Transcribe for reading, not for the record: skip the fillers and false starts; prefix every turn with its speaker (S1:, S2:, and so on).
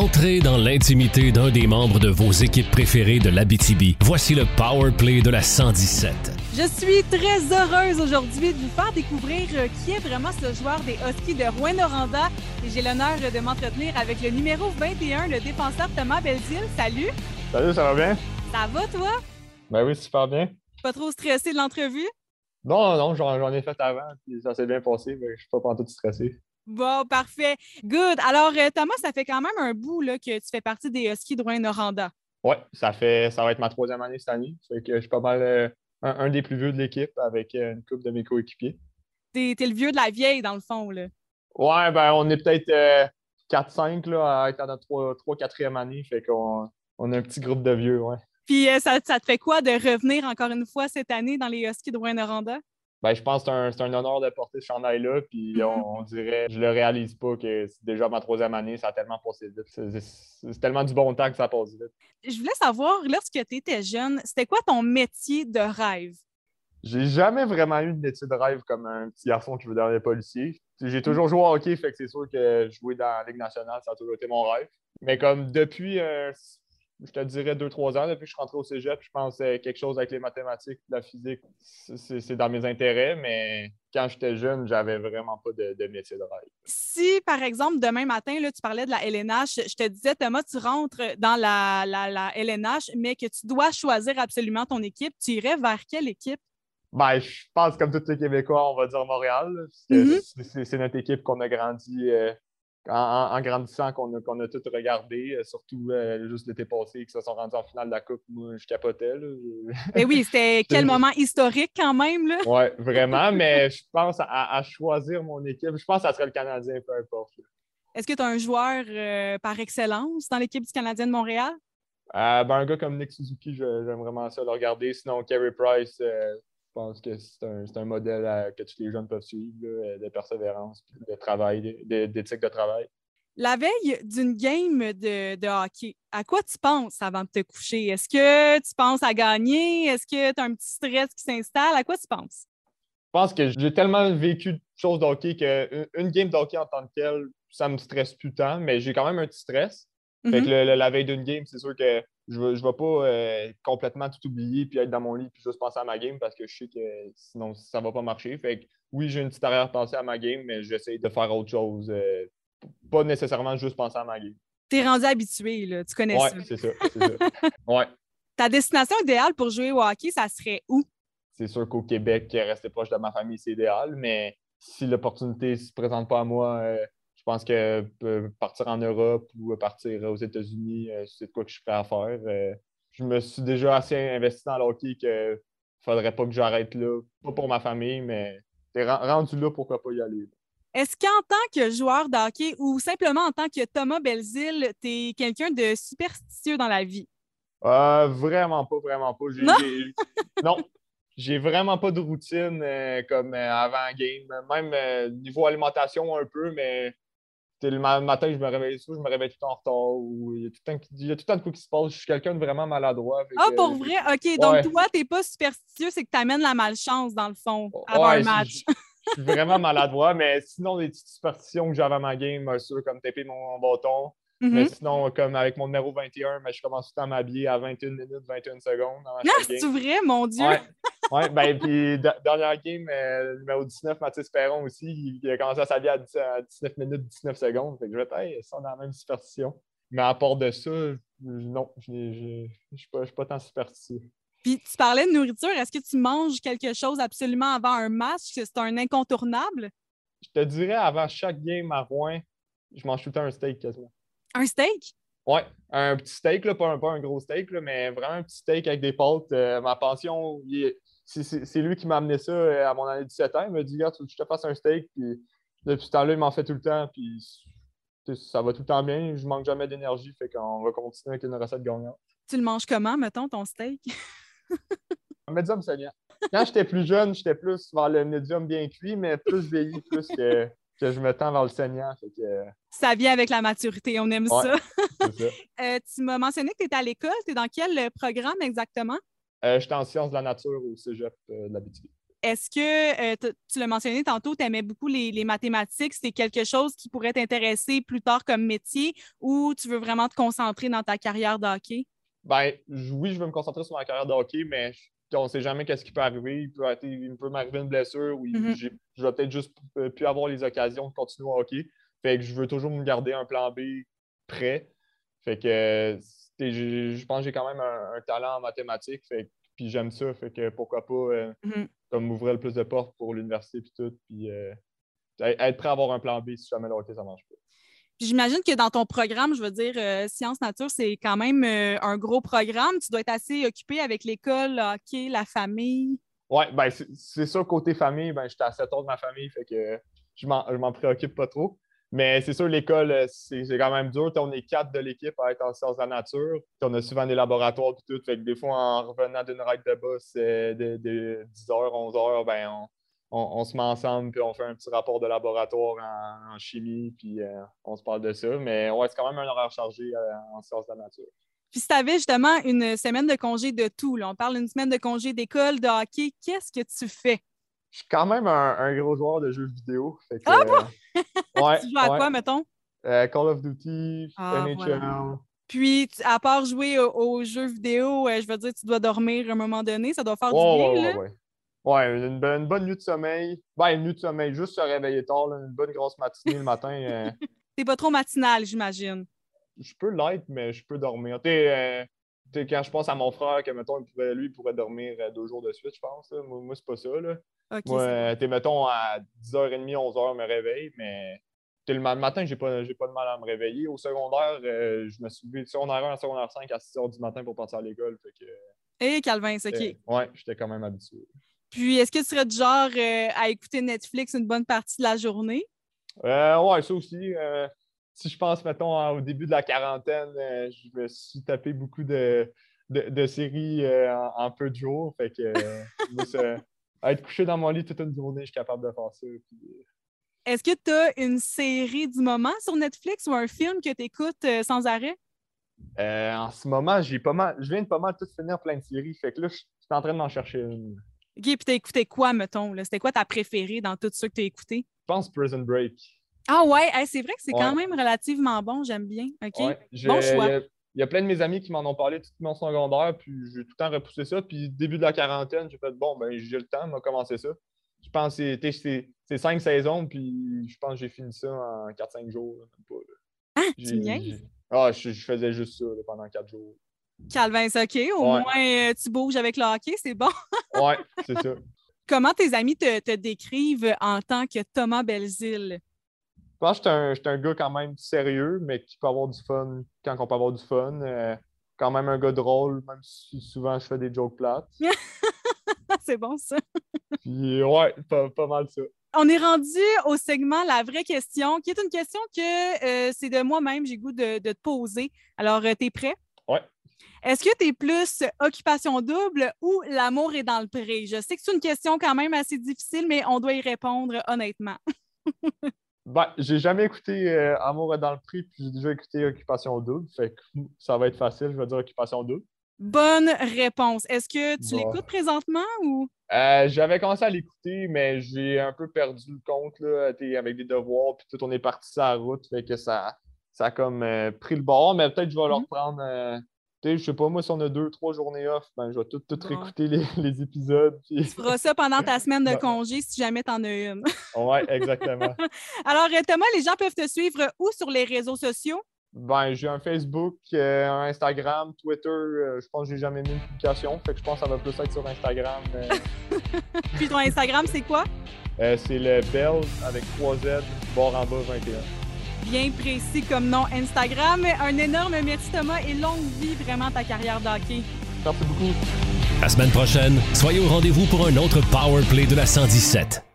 S1: Entrez dans l'intimité d'un des membres de vos équipes préférées de l'Abitibi. Voici le Power Play de la 117.
S2: Je suis très heureuse aujourd'hui de vous faire découvrir qui est vraiment ce joueur des Huskies de Rouyn-Noranda. Et j'ai l'honneur de m'entretenir avec le numéro 21, le défenseur Thomas Belzile. Salut!
S3: Salut, ça va bien?
S2: Ça va, toi?
S3: Ben oui, super bien.
S2: Pas trop stressé de l'entrevue?
S3: Non, j'en ai fait avant, puis ça s'est bien passé, mais je suis pas tout stressé.
S2: Bon, parfait. Good. Alors, Thomas, ça fait quand même un bout là, que tu fais partie des Huskies de Rouyn-Noranda.
S3: Ouais, ça va être ma 3e année cette année. Fait que je suis pas mal un des plus vieux de l'équipe avec une couple de mes coéquipiers.
S2: T'es le vieux de la vieille, dans le fond, là.
S3: Ouais, ben on est peut-être 4-5 là, à être à notre 3-4e année. Fait qu'on a un petit groupe de vieux, ouais.
S2: Puis, ça te fait quoi de revenir encore une fois cette année dans les Huskies de Rouyn-Noranda?
S3: Ben, je pense que c'est un honneur de porter ce chandail-là, puis on dirait, je le réalise pas que c'est déjà ma 3e année, ça a tellement passé vite. C'est tellement du bon temps que ça passe vite.
S2: Je voulais savoir, lorsque tu étais jeune, c'était quoi ton métier de rêve?
S3: J'ai jamais vraiment eu de métier de rêve comme un petit garçon qui veut devenir policier. J'ai toujours joué au hockey, fait que c'est sûr que jouer dans la Ligue nationale, ça a toujours été mon rêve. Mais comme depuis, je te dirais 2-3 ans, depuis que je suis rentré au cégep, je pense que quelque chose avec les mathématiques, la physique, c'est dans mes intérêts, mais quand j'étais jeune, j'avais vraiment pas de métier de rêve.
S2: Si, par exemple, demain matin, là, tu parlais de la LNH, je te disais, Thomas, tu rentres dans la LNH, mais que tu dois choisir absolument ton équipe, tu irais vers quelle équipe?
S3: Ben, je pense, comme tous les Québécois, on va dire Montréal, là, parce que c'est notre équipe qu'on a grandi en grandissant, qu'on a tout regardé, surtout juste l'été passé, qui se sont rendus en finale de la Coupe. Moi, je capotais. Là.
S2: Mais oui, c'était quel moment historique quand même, là?
S3: Oui, vraiment, mais je pense à choisir mon équipe. Je pense que ça serait le Canadien, peu importe. Là.
S2: Est-ce que tu as un joueur par excellence dans l'équipe du Canadien de Montréal?
S3: Ben, un gars comme Nick Suzuki, j'aime vraiment ça le regarder. Sinon, Carey Price, je pense que c'est un modèle que tous les jeunes peuvent suivre, là, de persévérance, de travail, d'éthique de travail.
S2: La veille d'une game de hockey, à quoi tu penses avant de te coucher? Est-ce que tu penses à gagner? Est-ce que tu as un petit stress qui s'installe? À quoi tu penses?
S3: Je pense que j'ai tellement vécu de choses de hockey qu'une game de hockey en tant que telle, ça me stresse plus tant, mais j'ai quand même un petit stress. Fait que la veille d'une game, c'est sûr que je ne vais pas complètement tout oublier puis être dans mon lit puis juste penser à ma game parce que je sais que sinon ça ne va pas marcher. Fait que oui, j'ai une petite arrière-pensée à ma game, mais j'essaie de faire autre chose. Pas nécessairement juste penser à ma game.
S2: T'es rendu habitué, là. Tu connais ça.
S3: Oui, c'est ça. Ouais.
S2: Ta destination idéale pour jouer au hockey, ça serait où?
S3: C'est sûr qu'au Québec, rester proche de ma famille, c'est idéal, mais si l'opportunité ne se présente pas à moi, je pense que partir en Europe ou partir aux États-Unis, c'est de quoi que je suis prêt à faire. Je me suis déjà assez investi dans le hockey qu'il ne faudrait pas que j'arrête là. Pas pour ma famille, mais rendu là, pourquoi pas y aller.
S2: Est-ce qu'en tant que joueur de hockey ou simplement en tant que Thomas Belzile, tu es quelqu'un de superstitieux dans la vie?
S3: Vraiment pas.
S2: Non?
S3: Non, j'ai vraiment pas de routine comme avant la game. Même niveau alimentation un peu, mais le matin, je me réveille tout le temps en retard. Ou il y a tout le temps de quoi qui se passe. Je suis quelqu'un de vraiment maladroit.
S2: Pour vrai? OK, donc toi, t'es pas superstitieux, c'est que tu amènes la malchance, dans le fond, avant un match.
S3: Je suis vraiment maladroit, mais sinon, les petites superstitions que j'avais à ma game, sûr, comme taper mon bâton. Mais sinon, comme avec mon numéro 21, je commence tout le temps à m'habiller à 21 minutes, 21 secondes.
S2: C'est vrai, mon Dieu?
S3: Ouais, ben, puis dernière game, le numéro 19, Mathis Perron aussi, il a commencé à s'habiller à 19 minutes, 19 secondes. Fait que je vais être, ça, on a la même superstition. Mais à part de ça, non, je ne suis pas tant superstitieux.
S2: Puis tu parlais de nourriture. Est-ce que tu manges quelque chose absolument avant un match? C'est un incontournable?
S3: Je te dirais, avant chaque game à Rouen, je mange tout le temps un steak quasiment.
S2: Un steak?
S3: Oui, un petit steak, là, pas un gros steak, là, mais vraiment un petit steak avec des pâtes. Ma pension, c'est lui qui m'a amené ça à mon année de 17 ans. Il m'a dit, regarde, tu veux que je te fasse un steak. Puis depuis ce temps-là, il m'en fait tout le temps. Puis ça va tout le temps bien. Je manque jamais d'énergie. Fait qu'on va continuer avec une recette gagnante.
S2: Tu le manges comment, mettons, ton steak?
S3: Médium saignant. Quand j'étais plus jeune, j'étais plus vers le médium bien cuit, mais plus vieilli, plus que je me tends vers le saignant. Fait que,
S2: ça vient avec la maturité, on aime ça.
S3: C'est ça.
S2: Tu m'as mentionné que tu étais à l'école. Tu es dans quel programme exactement?
S3: J'étais en sciences de la nature au cégep de l'Abitibi.
S2: est-ce que, tu l'as mentionné tantôt, tu aimais beaucoup les mathématiques, c'est quelque chose qui pourrait t'intéresser plus tard comme métier ou tu veux vraiment te concentrer dans ta carrière de hockey?
S3: Ben, oui, je veux me concentrer sur ma carrière de hockey, mais on ne sait jamais qu'est-ce qui peut arriver. Il peut m'arriver une blessure ou je vais peut-être juste plus avoir les occasions de continuer au hockey. Fait que je veux toujours me garder un plan B prêt. Fait que je pense que j'ai quand même un talent en mathématiques. Puis j'aime ça. Fait que pourquoi pas comme m'ouvrir le plus de portes pour l'université puis tout. Puis être prêt à avoir un plan B si jamais le hockey, ça ne marche pas.
S2: Puis j'imagine que dans ton programme, je veux dire, Sciences Nature, c'est quand même un gros programme. Tu dois être assez occupé avec l'école, le hockey, la famille.
S3: Oui, ben c'est ça, côté famille, ben j'étais à 7 ans de ma famille, fait que je m'en préoccupe pas trop. Mais c'est sûr, l'école, c'est quand même dur. On est 4 de l'équipe à être en sciences de la nature. On a souvent des laboratoires et tout. Fait que des fois, en revenant d'une ride de bus de 10h, 11h, ben on se met ensemble puis on fait un petit rapport de laboratoire en chimie puis on se parle de ça. Mais ouais, c'est quand même un horaire chargé en sciences de la nature.
S2: Puis si tu avais justement une semaine de congé de tout, là, on parle d'une semaine de congé d'école, de hockey, qu'est-ce que tu fais?
S3: Je suis quand même un gros joueur de jeux vidéo. Fait que,
S2: ouais, tu joues à quoi, mettons?
S3: Call of Duty, NHL. Voilà.
S2: Puis, à part jouer aux jeux vidéo, je veux dire, tu dois dormir à un moment donné. Ça doit faire du bien, là?
S3: Ouais, une bonne nuit de sommeil. Ben, une nuit de sommeil, juste se réveiller tard, là, une bonne grosse matinée le matin.
S2: T'es pas trop matinal, j'imagine.
S3: Je peux l'être, mais je peux dormir. Quand je pense à mon frère, que mettons, lui pourrait dormir 2 jours de suite, je pense. Moi, c'est pas ça. Là.
S2: Okay,
S3: moi, mettons, à 10h30, 11h, me réveille, mais le matin, j'ai pas de mal à me réveiller. Au secondaire, je me suis levé de secondaire 1 à secondaire 5 à 6h du matin pour partir à l'école.
S2: Hé, Calvin, c'est OK.
S3: Ouais, j'étais quand même habitué.
S2: Puis, est-ce que tu serais du genre à écouter Netflix une bonne partie de la journée?
S3: Ouais, ça aussi. Si je pense, mettons, au début de la quarantaine, je me suis tapé beaucoup de séries en peu de jours. Fait que moi, être couché dans mon lit toute une journée, je suis capable de faire ça. Puis...
S2: Est-ce que tu as une série du moment sur Netflix ou un film que tu écoutes sans arrêt?
S3: En ce moment, je viens de pas mal tout finir plein de séries. Fait que là, je suis en train de m'en chercher une.
S2: OK, puis t'as écouté quoi, mettons? C'était quoi ta préférée dans tout ce que t'as écouté?
S3: Je pense Prison Break.
S2: Ah ouais, c'est vrai que c'est quand même relativement bon, j'aime bien. OK, bon choix.
S3: Il y a plein de mes amis qui m'en ont parlé tout mon secondaire, puis j'ai tout le temps repoussé ça. Puis début de la quarantaine, j'ai fait bon, ben j'ai le temps, m'a commencé ça. Je pense que c'est 5 saisons, puis je pense que j'ai fini ça en 4-5 jours. Même pas,
S2: ah, tu niaises?
S3: Je faisais juste ça là, pendant 4 jours.
S2: Calvin, c'est OK. Au moins, tu bouges avec le hockey, c'est bon.
S3: Ouais, c'est ça.
S2: Comment tes amis te décrivent en tant que Thomas Belzile?
S3: Je pense que je suis un gars quand même sérieux, mais qui peut avoir du fun quand on peut avoir du fun. Quand même un gars drôle, même si souvent je fais des jokes plates.
S2: C'est bon, ça.
S3: Puis ouais, pas mal ça.
S2: On est rendu au segment La vraie question, qui est une question que c'est de moi-même, j'ai le goût de te poser. Alors, t'es prêt?
S3: Ouais.
S2: Est-ce que tu es plus occupation double ou l'amour est dans le pré? Je sais que c'est une question quand même assez difficile, mais on doit y répondre honnêtement.
S3: Ben, j'ai jamais écouté Amour est dans le pré, puis j'ai déjà écouté Occupation double. Fait que ça va être facile, je vais dire Occupation double.
S2: Bonne réponse. Est-ce que tu l'écoutes présentement ou?
S3: J'avais commencé à l'écouter, mais j'ai un peu perdu le compte là, avec des devoirs, puis tout, on est parti sur la route, fait que ça a comme pris le bord, mais peut-être que je vais le reprendre. Je sais pas, moi, si on a 2-3 journées off, ben, je vais tout réécouter les épisodes. Puis...
S2: Tu feras ça pendant ta semaine de congé si jamais tu en as une.
S3: Oui, exactement.
S2: Alors, Thomas, les gens peuvent te suivre où sur les réseaux sociaux?
S3: Ben, j'ai un Facebook, un Instagram, Twitter. Je pense que j'ai jamais mis une publication. Fait que je pense que ça va plus être sur Instagram.
S2: Puis ton Instagram, c'est quoi?
S3: C'est le Bell avec 3Z, barre en bas 21.
S2: Bien précis comme nom Instagram. Un énorme merci Thomas et longue vie vraiment ta carrière de hockey.
S3: Merci beaucoup.
S1: La semaine prochaine, soyez au rendez-vous pour un autre Power Play de la 117.